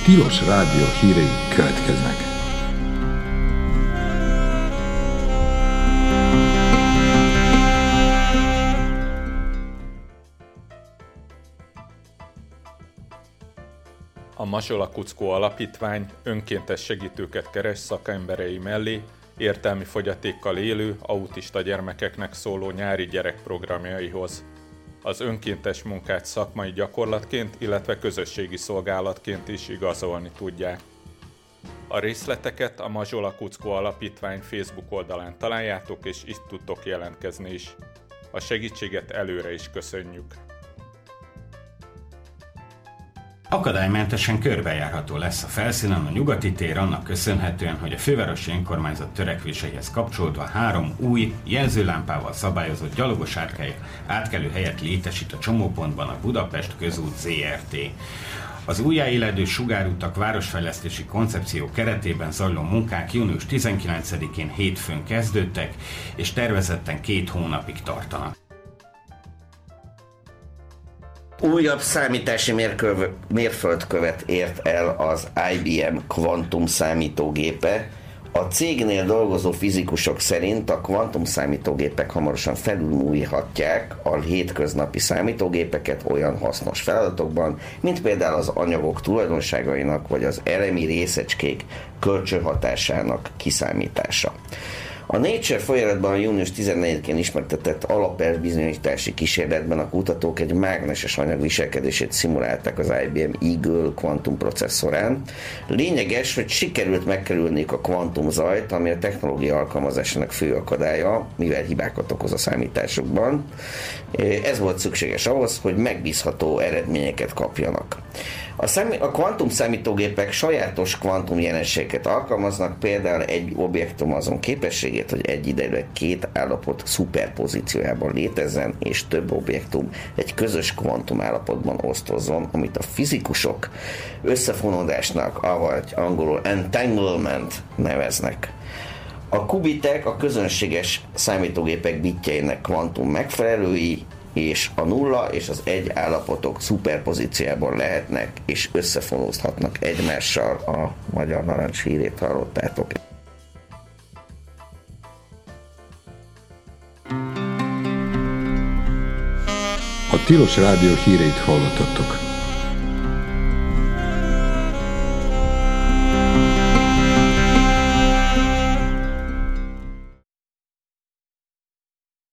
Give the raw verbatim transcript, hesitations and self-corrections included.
Tilos Rádió hírei következnek. A Mazsola Kuckó Alapítvány önkéntes segítőket keres szakemberei mellé értelmi fogyatékkal élő, autista gyermekeknek szóló nyári gyerekprogramjaihoz. Az önkéntes munkát szakmai gyakorlatként, illetve közösségi szolgálatként is igazolni tudják. A részleteket a Mazsola Kuckó Alapítvány Facebook oldalán találjátok, és itt tudtok jelentkezni is. A segítséget előre is köszönjük! Akadálymentesen körbejárható lesz a felszínen a Nyugati tér annak köszönhetően, hogy a fővárosi önkormányzat törekvéseihez kapcsolódva három új, jelzőlámpával szabályozott gyalogos átkelő helyet létesít a csomópontban a Budapest Közút zé er té. Az újjáéledő sugárutak városfejlesztési koncepció keretében zajló munkák június tizenkilencedikén hétfőn kezdődtek, és tervezetten két hónapig tartanak. Újabb számítási mérköv, mérföldkövet ért el az i bé em Quantum számítógépe. A cégnél dolgozó fizikusok szerint a kvantum számítógépek hamarosan felülmúlhatják a hétköznapi számítógépeket olyan hasznos feladatokban, mint például az anyagok tulajdonságainak vagy az elemi részecskék kölcsönhatásának kiszámítása. A Nature folyamatban június tizennegyedikén ismertetett alapelvbizonyítási kísérletben a kutatók egy mágneses anyag viselkedését szimulálták az i bé em Eagle kvantum processzorán. Lényeges, hogy sikerült megkerülniük a kvantumzajt, ami a technológia alkalmazásának fő akadálya, mivel hibákat okoz a számításokban. Ez volt szükséges ahhoz, hogy megbízható eredményeket kapjanak. A, szám- a kvantum számítógépek sajátos kvantum jelenségeket alkalmaznak, például egy objektum azon képességét, hogy egyidejűleg két állapot szuperpozíciójában létezzen, és több objektum egy közös kvantum állapotban osztozzon, amit a fizikusok összefonódásnak, avagy angolul entanglement neveznek. A kubitek a közönséges számítógépek bitjeinek kvantum megfelelői, és a nulla és az egy állapotok szuperpozíciában lehetnek, és összefonózhatnak egymással. A Magyar Narancs hírét hallottátok. A Tilos Rádió híreit hallottatok.